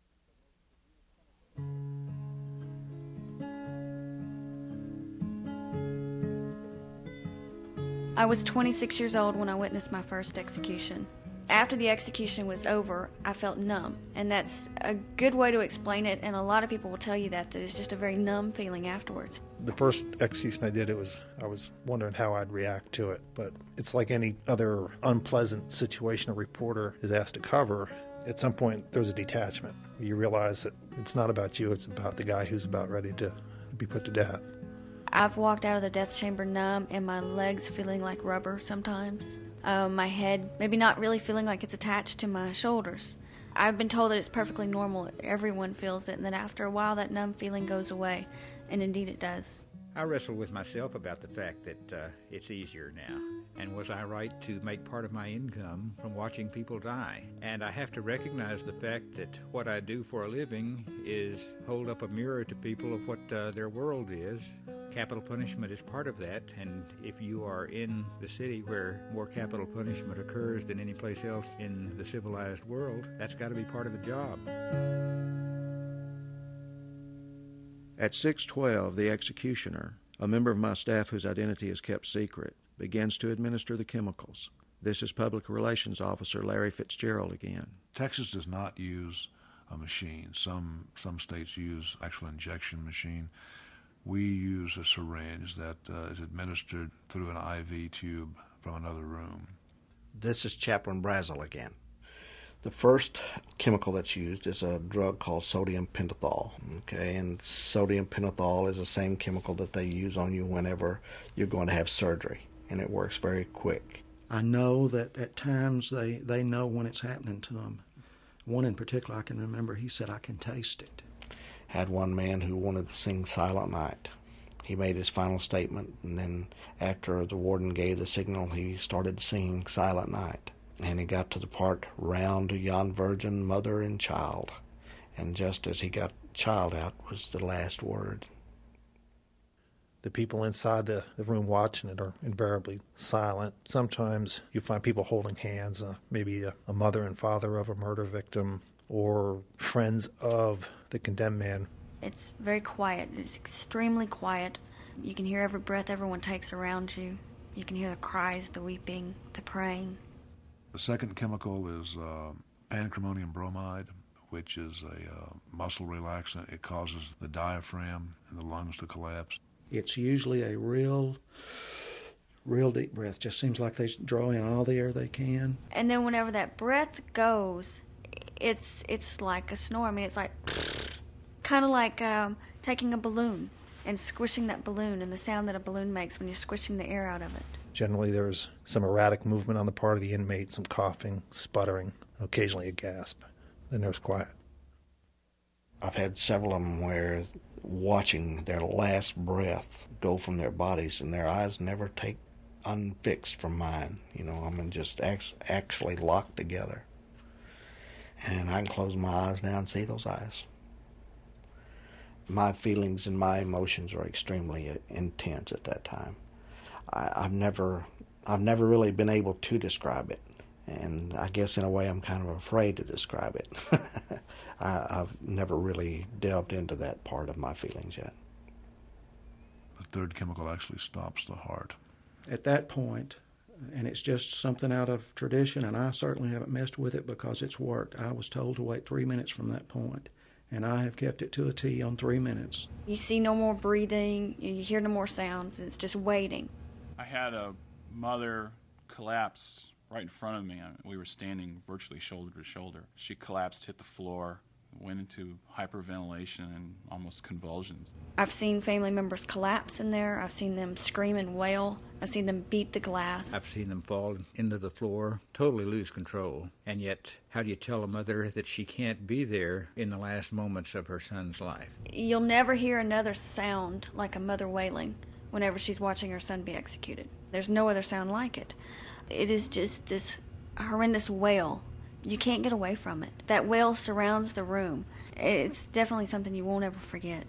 I was 26 years old when I witnessed my first execution. After the execution was over, I felt numb, and that's a good way to explain it, and a lot of people will tell you that it's just a very numb feeling afterwards. The first execution I did, I was wondering how I'd react to it, but it's like any other unpleasant situation a reporter is asked to cover. At some point, there's a detachment. You realize that it's not about you, it's about the guy who's about ready to be put to death. I've walked out of the death chamber numb and my legs feeling like rubber sometimes. My head maybe not really feeling like it's attached to my shoulders. I've been told that it's perfectly normal. Everyone feels it, and then after a while that numb feeling goes away, and indeed it does. I wrestle with myself about the fact that it's easier now. And was I right to make part of my income from watching people die? And I have to recognize the fact that what I do for a living is hold up a mirror to people of what their world is. Capital punishment is part of that, and if you are in the city where more capital punishment occurs than any place else in the civilized world, that's got to be part of the job. At 6:12, the executioner, a member of my staff whose identity is kept secret, begins to administer the chemicals. This is Public Relations Officer Larry Fitzgerald again. Texas does not use a machine. Some states use actual injection machine. We use a syringe that is administered through an IV tube from another room. This is Chaplain Brazel again. The first chemical that's used is a drug called sodium pentothal. Okay, and sodium pentothal is the same chemical that they use on you whenever you're going to have surgery, and it works very quick. I know that at times they know when it's happening to them. One in particular I can remember, he said, "I can taste it." Had one man who wanted to sing Silent Night. He made his final statement, and then after the warden gave the signal, he started singing Silent Night. And he got to the part, "Round to yon virgin mother and child." And just as he got child out was the last word. The people inside the room watching it are invariably silent. Sometimes you find people holding hands, maybe a mother and father of a murder victim or friends of the condemned man. It's very quiet. It's extremely quiet. You can hear every breath everyone takes around you. You can hear the cries, the weeping, the praying. The second chemical is pancremonium bromide, which is a muscle relaxant. It causes the diaphragm and the lungs to collapse. It's usually a real deep breath. Just seems like they draw in all the air they can. And then whenever that breath goes, it's like a snore. I mean, it's like kind of like taking a balloon and squishing that balloon, and the sound that a balloon makes when you're squishing the air out of it. Generally, there's some erratic movement on the part of the inmate, some coughing, sputtering, occasionally a gasp. Then there's quiet. I've had several of them where watching their last breath go from their bodies and their eyes never take unfixed from mine. You know, I mean, just actually locked together. And I can close my eyes now and see those eyes. My feelings and my emotions are extremely intense at that time. I've never really been able to describe it, and I guess in a way I'm kind of afraid to describe it. I've never really delved into that part of my feelings yet. The third chemical actually stops the heart. At that point, and it's just something out of tradition, and I certainly haven't messed with it because it's worked. I was told to wait 3 minutes from that point, and I have kept it to a T on 3 minutes. You see no more breathing, you hear no more sounds, it's just waiting. I had a mother collapse right in front of me. We were standing virtually shoulder to shoulder. She collapsed, hit the floor, went into hyperventilation and almost convulsions. I've seen family members collapse in there. I've seen them scream and wail. I've seen them beat the glass. I've seen them fall into the floor, totally lose control. And yet, how do you tell a mother that she can't be there in the last moments of her son's life? You'll never hear another sound like a mother wailing whenever she's watching her son be executed. There's no other sound like it. It is just this horrendous wail. You can't get away from it. That wail surrounds the room. It's definitely something you won't ever forget.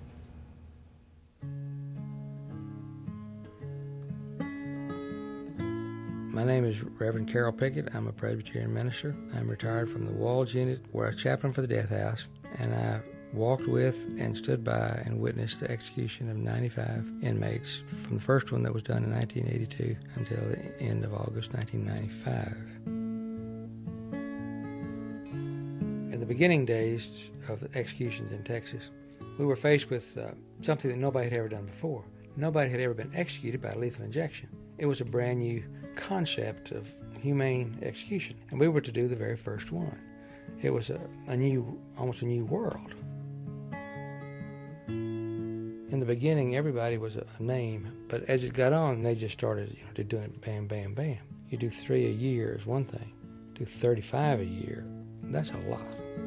My name is Reverend Carol Pickett. I'm a Presbyterian minister. I'm retired from the Walls Unit, where I was chaplain for the death house, and I walked with and stood by and witnessed the execution of 95 inmates from the first one that was done in 1982 until the end of August 1995. In the beginning days of the executions in Texas, we were faced with something that nobody had ever done before. Nobody had ever been executed by lethal injection. It was a brand new concept of humane execution, and we were to do the very first one. It was almost a new world. In the beginning, everybody was a name, but as it got on, they just started doing it bam, bam, bam. You do 3 a year is one thing. Do 35 a year, that's a lot.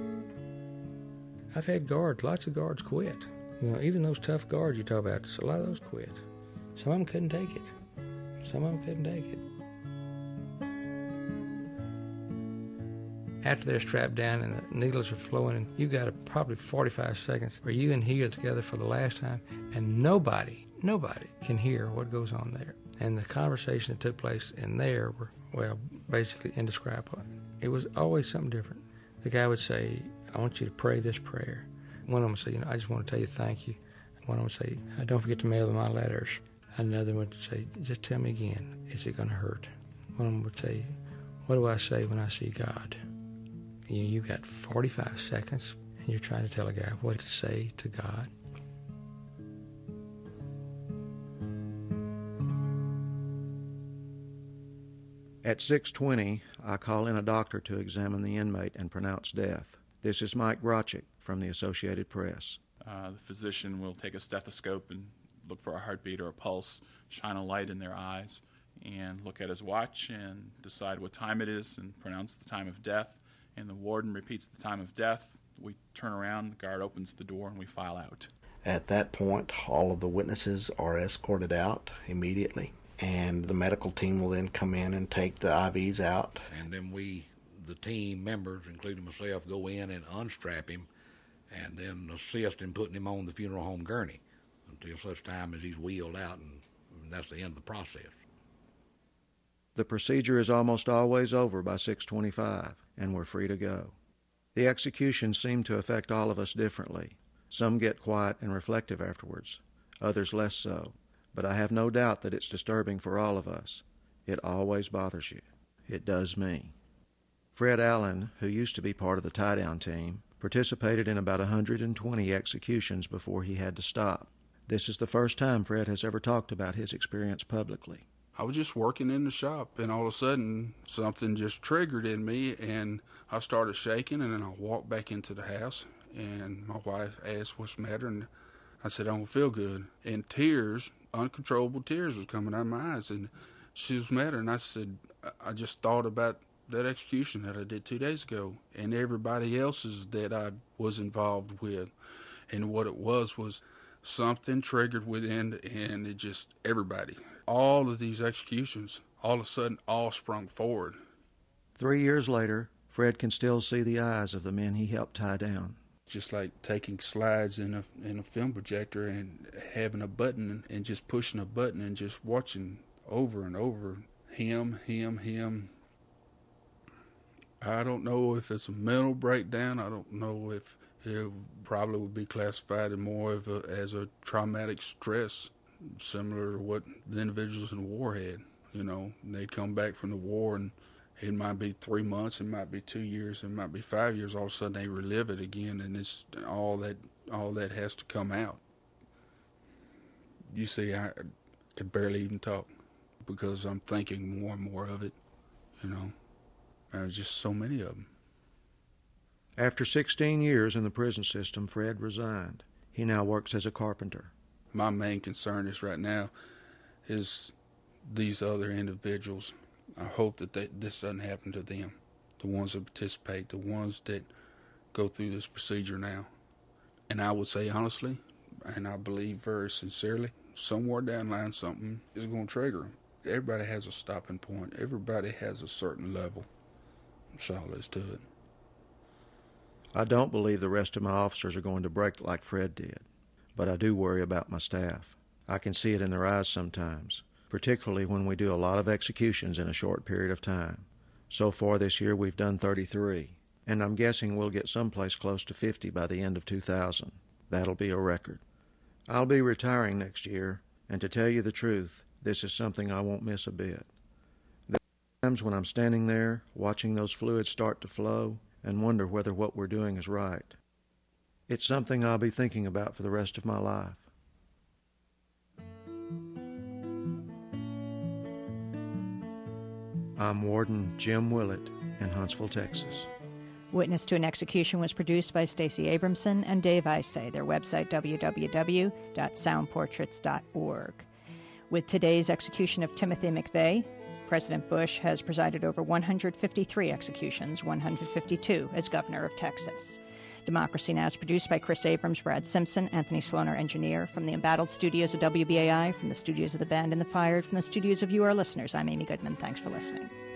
I've had lots of guards quit. Even those tough guards you talk about, a lot of those quit. Some of them couldn't take it. After they're strapped down and the needles are flowing, and you've got probably 45 seconds where you and he are together for the last time, and nobody can hear what goes on there. And the conversation that took place in there were, basically indescribable. It was always something different. The guy would say, "I want you to pray this prayer." One of them would say, "I just want to tell you thank you." One of them would say, "Don't forget to mail my letters." Another one would say, "Just tell me again, is it going to hurt?" One of them would say, "What do I say when I see God?" You've got 45 seconds, and you're trying to tell a guy what to say to God. At 6:20, I call in a doctor to examine the inmate and pronounce death. This is Mike Grachik from the Associated Press. The physician will take a stethoscope and look for a heartbeat or a pulse, shine a light in their eyes, and look at his watch and decide what time it is and pronounce the time of death. And the warden repeats the time of death. We turn around, the guard opens the door, and we file out. At that point, all of the witnesses are escorted out immediately, and the medical team will then come in and take the IVs out. And then we, the team members, including myself, go in and unstrap him and then assist in putting him on the funeral home gurney until such time as he's wheeled out, and that's the end of the process. The procedure is almost always over by 6:25, and we're free to go. The executions seem to affect all of us differently. Some get quiet and reflective afterwards, others less so, but I have no doubt that it's disturbing for all of us. It always bothers you. It does me. Fred Allen, who used to be part of the tie-down team, participated in about 120 executions before he had to stop. This is the first time Fred has ever talked about his experience publicly. I was just working in the shop, and all of a sudden something just triggered in me, and I started shaking, and then I walked back into the house, and my wife asked what's the matter, and I said, I don't feel good. And tears, uncontrollable tears was coming out of my eyes, and she was mad, and I said, I just thought about that execution that I did 2 days ago, and everybody else's that I was involved with. And what it was something triggered within, and it just, everybody, all of these executions, all of a sudden, all sprung forward. 3 years later, Fred can still see the eyes of the men he helped tie down. Just like taking slides in a film projector and having a button and just pushing a button and just watching over and over, him. I don't know if it's a mental breakdown. I don't know if it probably would be classified more as a traumatic stress, similar to what the individuals in the war had. You know, they'd come back from the war, and it might be 3 months, it might be 2 years, it might be 5 years. All of a sudden, they relive it again, and it's all that has to come out. You see, I could barely even talk because I'm thinking more and more of it. You know, there's just so many of them. After 16 years in the prison system, Fred resigned. He now works as a carpenter. My main concern is right now is these other individuals. I hope that this doesn't happen to them, the ones that participate, the ones that go through this procedure now. And I would say honestly, and I believe very sincerely, somewhere down the line something is going to trigger them. Everybody has a stopping point. Everybody has a certain level. That's all there is to it. I don't believe the rest of my officers are going to break like Fred did, but I do worry about my staff. I can see it in their eyes sometimes, particularly when we do a lot of executions in a short period of time. So far this year we've done 33, and I'm guessing we'll get someplace close to 50 by the end of 2000. That'll be a record. I'll be retiring next year, and to tell you the truth, this is something I won't miss a bit. There are times when I'm standing there, watching those fluids start to flow, and wonder whether what we're doing is right. It's something I'll be thinking about for the rest of my life. I'm Warden Jim Willett in Huntsville, Texas. Witness to an Execution was produced by Stacey Abramson and Dave Isay. Their website, www.soundportraits.org. With today's execution of Timothy McVeigh, President Bush has presided over 153 executions, 152 as governor of Texas. Democracy Now! Is produced by Chris Abrams, Brad Simpson, Anthony Sloan, our engineer. From the embattled studios of WBAI, from the studios of The Band and The Fired, from the studios of you, our listeners, I'm Amy Goodman. Thanks for listening.